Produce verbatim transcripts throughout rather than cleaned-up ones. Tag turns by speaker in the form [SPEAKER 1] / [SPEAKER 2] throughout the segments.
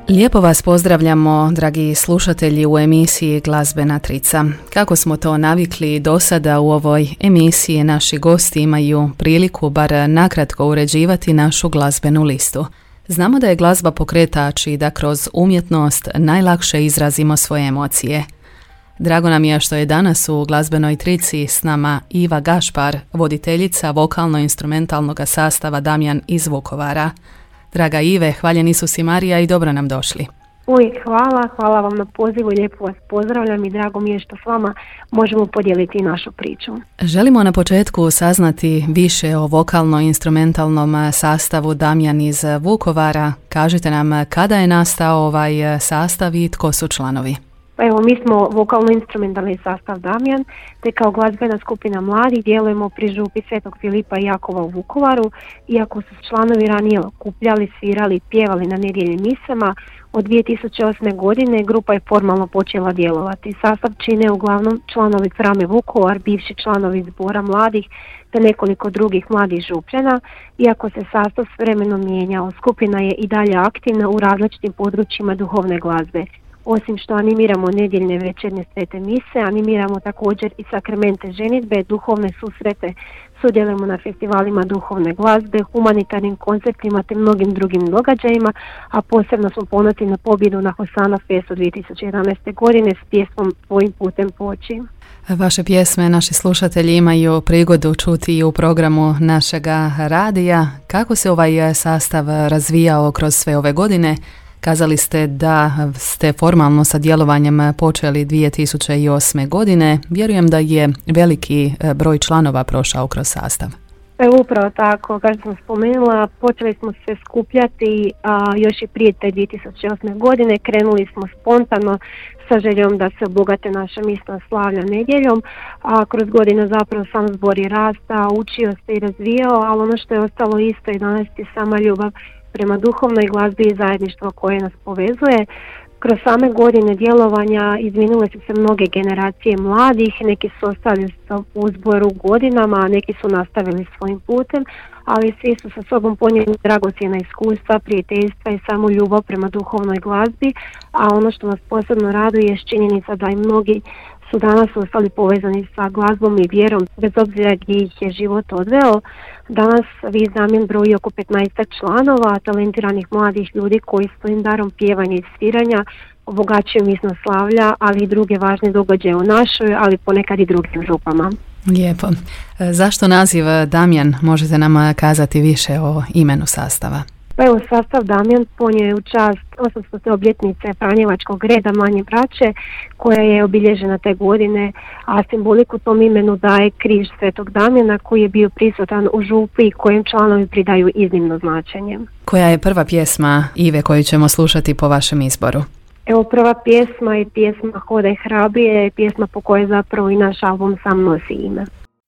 [SPEAKER 1] Lijepo vas pozdravljamo, dragi slušatelji, u emisiji Glazbena trica. Kako smo to navikli do sada, u ovoj emisiji naši gosti imaju priliku bar nakratko uređivati našu glazbenu listu. Znamo da je glazba pokretač i da kroz umjetnost najlakše izrazimo svoje emocije. Drago nam je što je danas u Glazbenoj trici s nama Iva Gašpar, voditeljica vokalno-instrumentalnog sastava Damjan iz Vukovara. Draga Ive, hvaljen Isus i Marija i dobro nam došli.
[SPEAKER 2] Uvijek hvala, hvala vam na pozivu, lijepo vas pozdravljam i drago mi je što s vama možemo podijeliti našu priču.
[SPEAKER 1] Želimo na početku saznati više o vokalno-instrumentalnom sastavu Damjan iz Vukovara. Kažite nam kada je nastao ovaj sastav i tko su članovi?
[SPEAKER 2] Evo, mi smo vokalno-instrumentalni sastav Damjan, te kao glazbena skupina mladih djelujemo pri župi Svetog Filipa i Jakova u Vukovaru. Iako su slanovi ranije okupljali, svirali i pjevali na nedjeljnim misama, od dvije tisuće osme. godine grupa je formalno počela djelovati. Sastav čine uglavnom članovi Frame Vukovar, bivši članovi zbora mladih, te nekoliko drugih mladih župljana. Iako se sastav s vremenom mijenjao, skupina je i dalje aktivna u različitim područjima duhovne glazbe. Osim što animiramo nedjeljne večernje svete mise, animiramo također i sakramente ženidbe, duhovne susrete, sudjelujemo na festivalima duhovne glazbe, humanitarnim koncertima te mnogim drugim događajima, a posebno smo ponosni na pobjedu na Hosana Festu dvije tisuće jedanaeste. godine s pjesmom Tvojim putem poći.
[SPEAKER 1] Vaše pjesme naši slušatelji imaju prigodu čuti i u programu našega radija. Kako se ovaj sastav razvijao kroz sve ove godine? Kazali ste da ste formalno sa djelovanjem počeli dvije tisuće osme. godine. Vjerujem da je veliki broj članova prošao kroz sastav.
[SPEAKER 2] Evo, upravo tako, kao što sam spomenula, počeli smo se skupljati a, još i prije te dvije tisuće osme. godine. Krenuli smo spontano sa željom da se obogate naša misna slavlja nedjeljom, a kroz godine zapravo sam zbor je rasta, učio se i razvijao, ali ono što je ostalo isto i danas je sama ljubav prema duhovnoj glazbi i zajedništvo koje nas povezuje. Kroz same godine djelovanja izvinule su se mnoge generacije mladih, neki su ostali u zboru godinama, a neki su nastavili svojim putem, ali svi su sa sobom ponijeli dragocjena iskustva, prijateljstva i samu ljubav prema duhovnoj glazbi, a ono što nas posebno raduje je činjenica da i mnogi su danas ostali povezani sa glazbom i vjerom, bez obzira gdje ih je život odveo. Danas vi Damjan broji oko petnaest članova, talentiranih mladih ljudi koji svojim darom pjevanja i sviranja obogaćuju misno slavlja, ali i druge važne događaje u našoj, ali ponekad i drugim župama.
[SPEAKER 1] Lijepo. Zašto naziv Damjan? Možete nam kazati više o imenu sastava?
[SPEAKER 2] Pa evo, sastav Damjan ponio je u čast osamstote obljetnice Franjevačkog reda Manje braće, koja je obilježena te godine, a simboliku tom imenu daje križ Svetog Damjana koji je bio prisutan u župi i kojem članovi pridaju iznimno značenje.
[SPEAKER 1] Koja je prva pjesma, Ive, koju ćemo slušati po vašem izboru?
[SPEAKER 2] Evo, prva pjesma je pjesma Hodaj hrabrije, pjesma po kojoj zapravo i naš album sam nosi ime.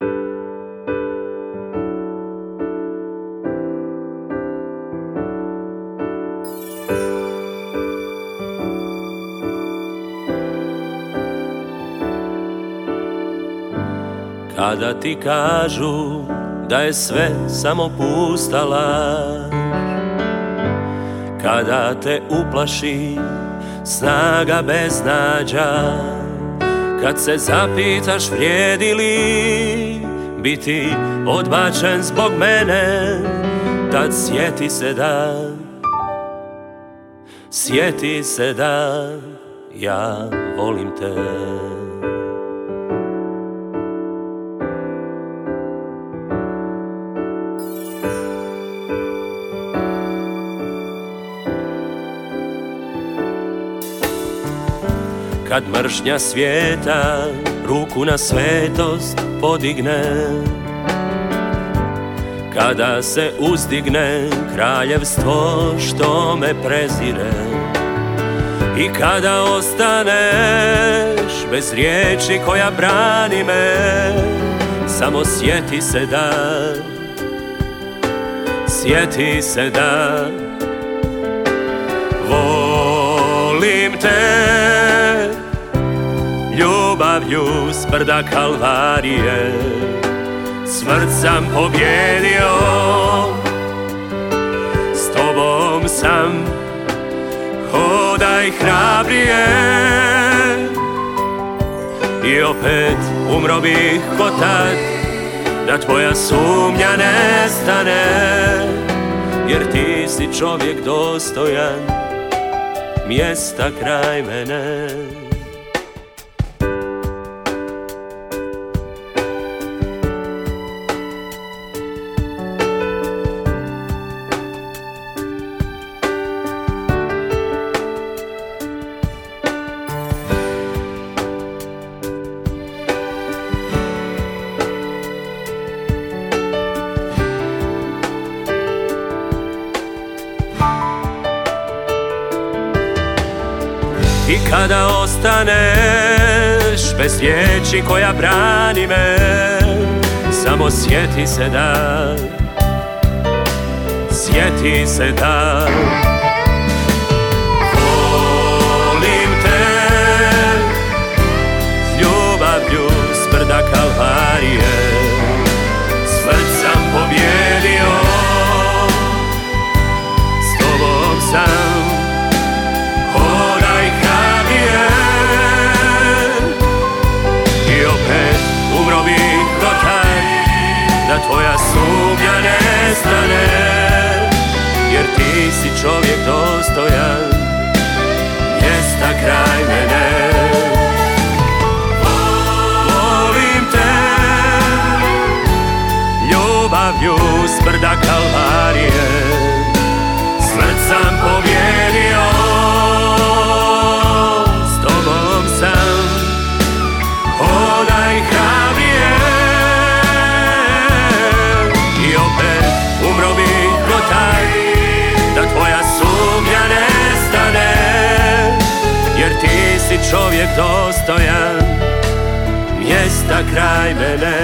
[SPEAKER 3] Kada ti kažu da je sve samo pusta laž, kada te uplaši snaga beznađa, kad se zapitaš vrijedi li biti odbačen zbog mene, tad sjeti se da, sjeti se da ja volim te. Kad mržnja svijeta ruku na svetost podigne, kada se uzdigne kraljevstvo što me prezire, i kada ostaneš bez riječi koja brani me, samo sjeti se da, sjeti se da volim te. Ljubavlju s brda Kalvarije smrt sam pobjedio, s tobom sam hodaj hrabrije. I opet umro bih ko tad, da tvoja sumnja nestane, jer ti si čovjek dostojan mjesta kraj mene. I kada ostaneš bez riječi koja brani me, samo sjeti se da, sjeti se da volim te s ljubavlju s brda Kalvarije. Smrt sam pobjedio, s tobom sam. Da tvoja sumnja nestane, jer ti si čovjek dostojan mjesta kraj mene. Volim te ljubavlju s brda Kalvarije. Smrt sam pobjedio, s tobom sam. Hodaj hrabrije. Umro bih ko taj, da tvoja sumnja nestane, jer ti si čovjek dostojan mjesta kraj mene.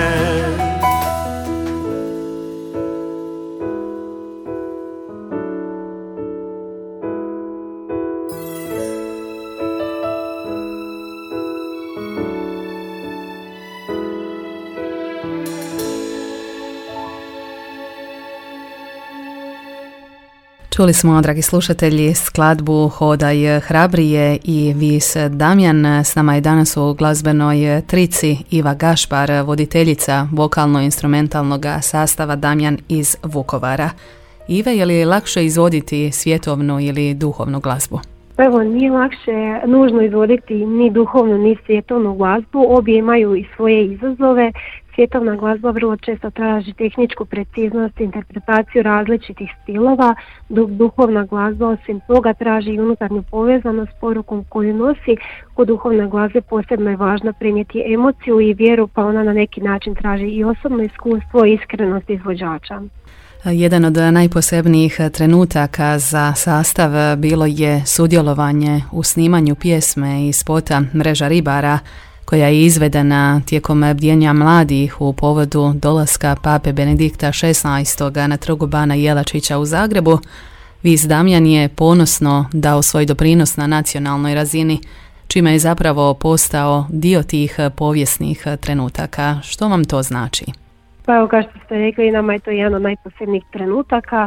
[SPEAKER 1] Čuli smo, dragi slušatelji, skladbu Hodaj hrabrije i Vis Damjan. S nama je danas u glazbenoj trici Iva Gašpar, voditeljica vokalno-instrumentalnog sastava Damjan iz Vukovara. Ive, je li lakše izvoditi svjetovnu ili duhovnu glazbu?
[SPEAKER 2] Evo, nije lakše nužno izvoditi ni duhovnu ni svjetovnu glazbu, obje imaju i svoje izazove. Svjetovna glazba vrlo često traži tehničku preciznost, interpretaciju različitih stilova, dok duhovna glazba osim toga traži i unutarnju povezanost s porukom koju nosi. Kod duhovne glazbe posebno je važno prenijeti emociju i vjeru, pa ona na neki način traži i osobno iskustvo i iskrenost izvođača.
[SPEAKER 1] Jedan od najposebnijih trenutaka za sastav bilo je sudjelovanje u snimanju pjesme i spota Mreža ribara, koja je izvedena tijekom bdjenja mladih u povodu dolaska pape Benedikta šesnaestog na trgu Bana Jelačića u Zagrebu. Vis Damjan je ponosno dao svoj doprinos na nacionalnoj razini, čime je zapravo postao dio tih povijesnih trenutaka. Što vam to znači?
[SPEAKER 2] Pa evo, kao što ste rekli, nama je to jedan od najposebnijih trenutaka,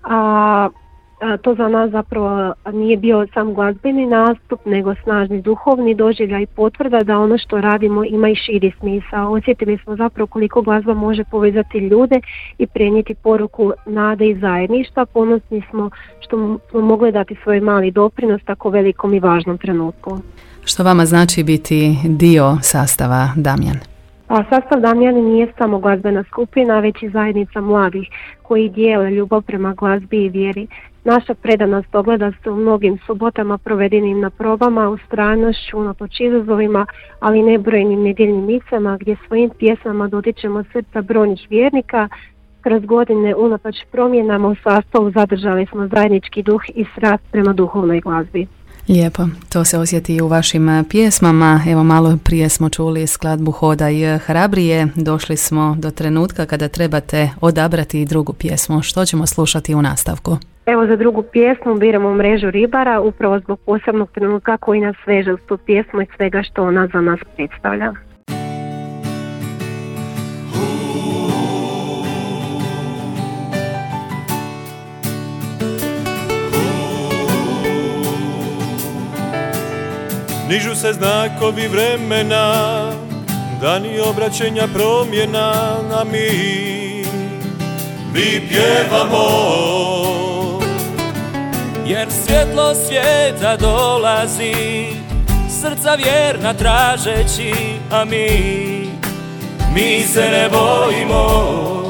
[SPEAKER 2] a A, to za nas zapravo nije bio sam glazbeni nastup, nego snažni duhovni doživljaj i potvrda da ono što radimo ima i širi smisao. Osjetili smo zapravo koliko glazba može povezati ljude i prenijeti poruku nade i zajedništva. Ponosni smo što smo mogli dati svoj mali doprinos tako velikom i važnom trenutku.
[SPEAKER 1] Što vama znači biti dio sastava Damjan?
[SPEAKER 2] A sastav Damjan nije samo glazbena skupina, već i zajednica mladih koji dijele ljubav prema glazbi i vjeri. Naša predanost ogleda se u mnogim subotama provedenim na probama, ustrajnošću, unatoč izazovima, ali i nebrojenim nedjeljnim misama gdje svojim pjesmama dotičemo srca brojnih vjernika. Kroz godine unatoč promjenama u sastavu zadržali smo zajednički duh i strast prema duhovnoj glazbi.
[SPEAKER 1] Lijepo, to se osjeti i u vašim pjesmama. Evo, malo prije smo čuli skladbu Hodaj hrabrije. Došli smo do trenutka kada trebate odabrati drugu pjesmu. Što ćemo slušati u nastavku?
[SPEAKER 2] Evo, za drugu pjesmu biramo Mrežu ribara, upravo zbog posebnog trenutka koji nas veže uz tu pjesmu i svega što ona za nas predstavlja.
[SPEAKER 3] nižu se znakovi vremena, dani obraćenja promjena, a mi, mi pjevamo. Jer svjetlo svijeta dolazi, srca vjerna tražeći, a mi, mi se ne bojimo.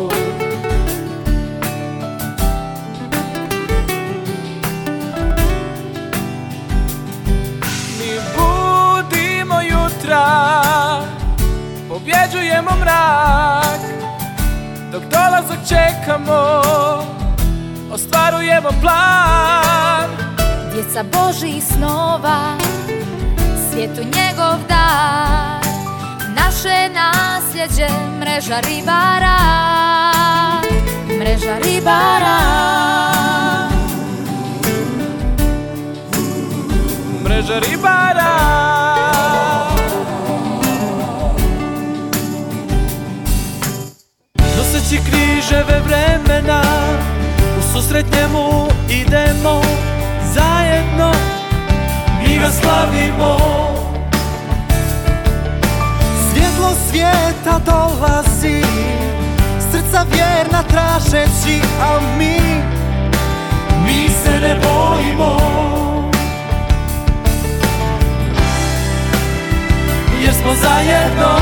[SPEAKER 3] Mi budimo jutra, pobjeđujemo mrak, dok dolazak čekamo, ostvarujemo plan.
[SPEAKER 4] Djeca Božjih snova, svijetu njegov dar, naše nasljeđe, mreža ribara, mreža ribara,
[SPEAKER 3] mreža ribara. Noseći križeve vremena, u susret njemu idemo zajedno, mi ga slavimo.
[SPEAKER 5] Svjetlo svijeta dolazi, srca vjerna tražeći, a mi,
[SPEAKER 3] mi se ne bojimo. Jer smo zajedno.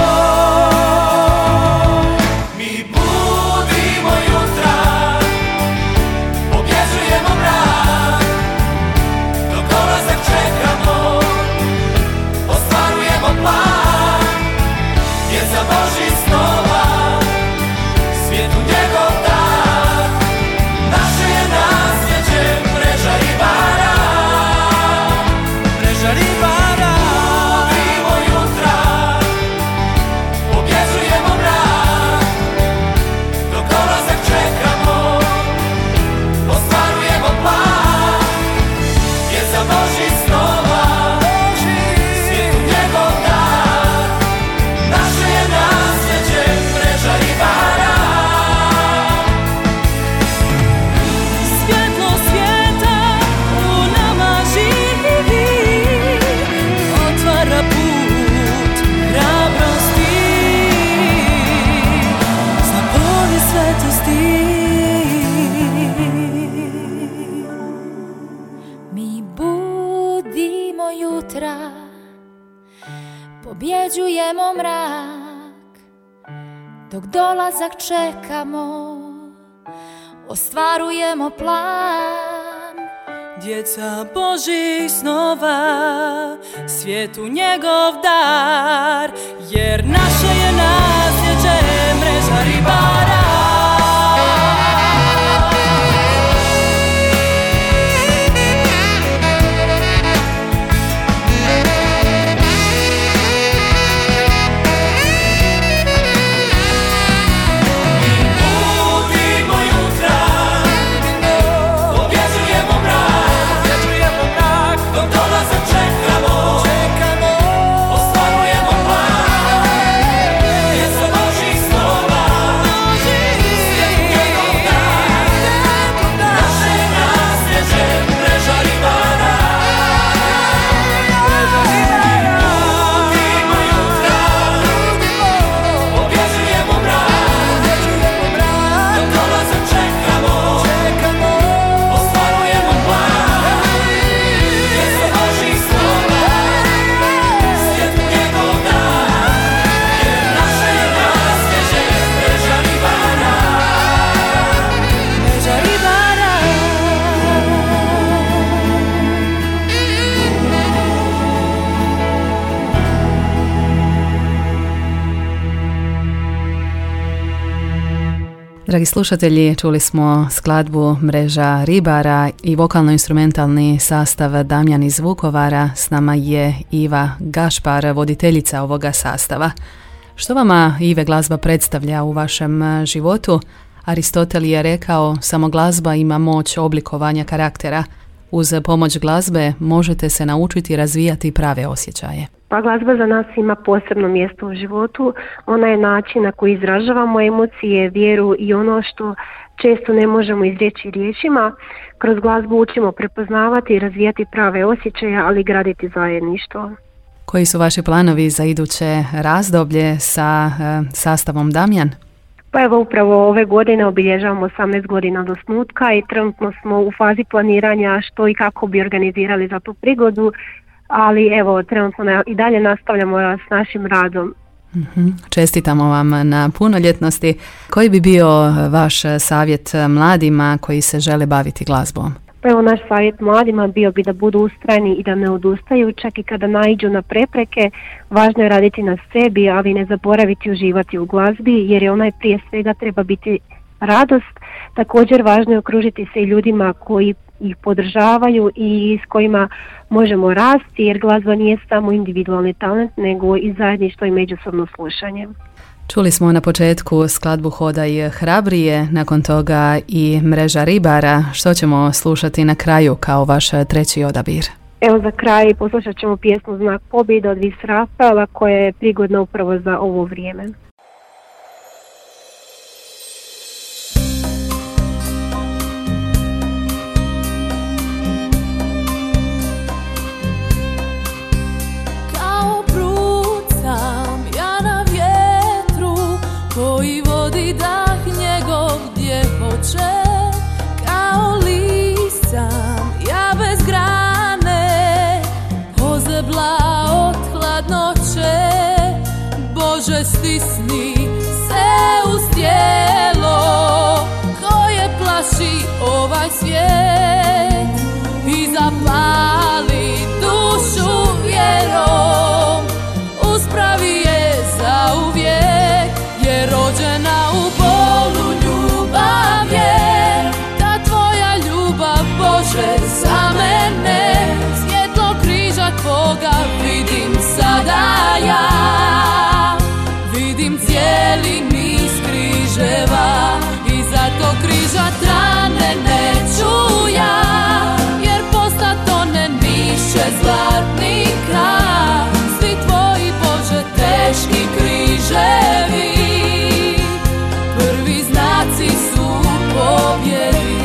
[SPEAKER 3] Mi budimo jutra, pobjeđujemo mrak, dok dolazak čekamo, ostvarujemo plan. Djeca Božjih snova, svijetu njegov dar, naše je nasljeđe, mreža ribara, mreža ribara. Budimo jutra, pobjeđujemo mrak, dok dolazak čekamo, ostvarujemo plan. Djeca Božjih snova, svijetu njegov dar, naše je nasljeđe, mreža ribara.
[SPEAKER 6] Svjetlo svijeta u nama živi, otvara put hrabrosti, za povijest svetosti.
[SPEAKER 4] mi budimo jutra, pobjeđujemo mrak, dok dolazak čekamo, ostvarujemo plan.
[SPEAKER 6] Djeca Božjih snova, svijetu njegov dar, jer naše je nasljeđe, mreža ribara.
[SPEAKER 3] Budimo jutra, pobjeđujemo mrak, dok dolazak čekamo, ostvarujemo plan. Djeca Božjih snova, svijetu njegov dar, naše je nasljeđe, mreža ribara. Budimo jutra, pobjeđujemo mrak, dok dolazak čekamo, ostvarujemo plan. Djeca Božjih snova, svijetu njegov dar, jer naše je nasljeđe, mreža ribara.
[SPEAKER 6] Mreža ribara.
[SPEAKER 1] Dragi slušatelji, čuli smo skladbu Mreža ribara i vokalno-instrumentalni sastav Damjan iz Vukovara. S nama je Iva Gašpar, voditeljica ovoga sastava. Što vama, Ive, glazba predstavlja u vašem životu? Aristotel je rekao, samo glazba ima moć oblikovanja karaktera. Uz pomoć glazbe možete se naučiti razvijati prave osjećaje.
[SPEAKER 2] Pa glazba za nas ima posebno mjesto u životu. Ona je način na koji izražavamo emocije, vjeru i ono što često ne možemo izreći riječima. Kroz glazbu učimo prepoznavati i razvijati prave osjećaje, ali i graditi zajedništvo.
[SPEAKER 1] Koji su vaši planovi za iduće razdoblje sa e, sastavom Damjan?
[SPEAKER 2] Pa evo upravo ove godine obilježavamo osamnaest godina od osnutka i trenutno smo u fazi planiranja što i kako bi organizirali za tu prigodu, ali evo trenutno na, i dalje nastavljamo s našim radom.
[SPEAKER 1] Mm-hmm. Čestitamo vam na punoljetnosti. Koji bi bio vaš savjet mladima koji se žele baviti glazbom?
[SPEAKER 2] Pa evo naš savjet mladima bio bi da budu ustrajni i da ne odustaju, čak i kada naiđu na prepreke. Važno je raditi na sebi, ali ne zaboraviti uživati u glazbi, jer je onaj prije svega treba biti radost. Također važno je okružiti se i ljudima koji ih podržavaju i s kojima možemo rasti, jer glazba nije samo individualni talent, nego i zajedništvo i međusobno slušanje.
[SPEAKER 1] Čuli smo na početku skladbu Hodaj hrabrije, nakon toga i Mreža ribara. Što ćemo slušati na kraju kao vaš treći odabir?
[SPEAKER 2] Evo za kraj poslušat ćemo pjesmu Znak pobjede od Vis Rafaela koja je prigodna upravo za ovo vrijeme.
[SPEAKER 6] Kao list sam ja bez grane, ozebla od hladnoće. Bože, stisni se uz tijelo koje plaši ovaj svijet i zapali dušu vjerom, uspravi je zauvijek, jer rođena u bolu ljubav je, ta tvoja ljubav, Bože, za mene. Svjetlo križa tvoga vidim sada ja, vidim cijeli niz križeva i zato križa trane neću ja, jer posta tone niše zlatnika. Svi tvoji, Bože, teški križevi, prvi znaci su pobjedi.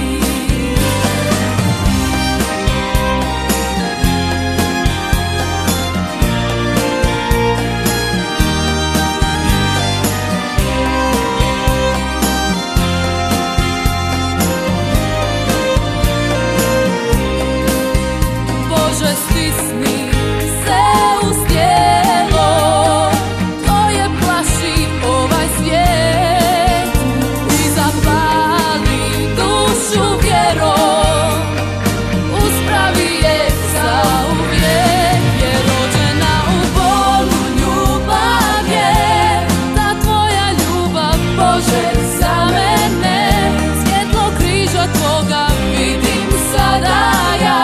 [SPEAKER 6] Bože, stisni se uz tijelo koje plaši ovaj svijet i zapali dušu vjerom, uspravi je zauvijek, jer rođena u bolu ljubav je, ta tvoja ljubav, Bože, za mene. Svjetlo križa tvoga vidim sada ja,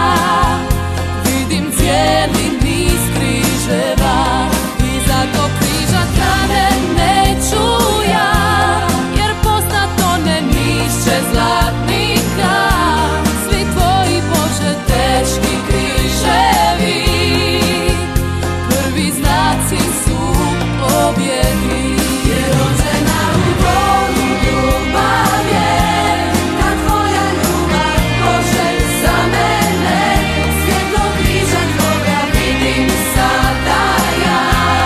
[SPEAKER 6] vidim cijeli niz križeva i zato križa trane neću ja, jer posta tone niše zlatnika. Svi tvoji, Bože, teški križevi, prvi znaci su pobjedi. Jer rođena u bolu ljubav je, ta tvoja ljubav, Bože, za mene. Svjetlo križa tvoga vidim sada ja,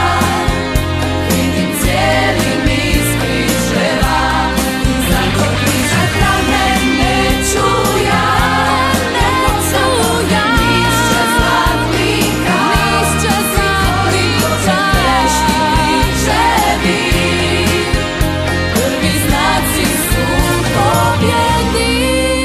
[SPEAKER 6] vidim cijeli niz križeva i zato križa trane neću ja, neću ja. Nišće zlatnika, nišće zlatnika, teški križevi, prvi znaci su pobjedi.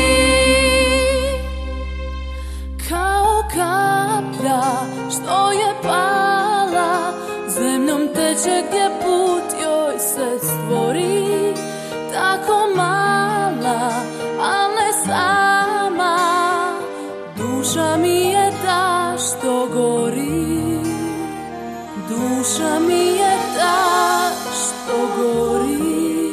[SPEAKER 6] Kao kaplja što je pala, zemljom teče gdje put joj se stvori. Tako mala, al ne sama, duša mi je ta što gori. Duša mi je ta što gori.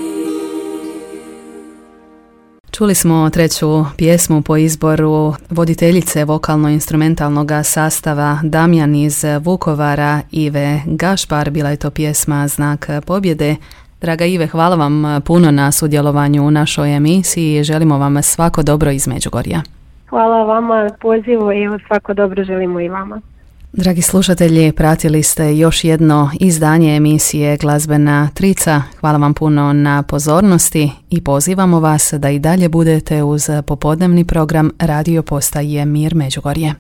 [SPEAKER 1] Čuli smo treću pjesmu po izboru voditeljice vokalno-instrumentalnog sastava Damjan iz Vukovara, Ive Gašpar. Bila je to pjesma Znak pobjede. Draga Ive, hvala vam puno na sudjelovanju u našoj emisiji i želimo vam svako dobro iz Međugorja.
[SPEAKER 2] Hvala vama na pozivu i evo svako dobro želimo i vama.
[SPEAKER 1] Dragi slušatelji, pratili ste još jedno izdanje emisije Glazbena trica. Hvala vam puno na pozornosti i pozivamo vas da i dalje budete uz popodnevni program radio postaje Mir Međugorje.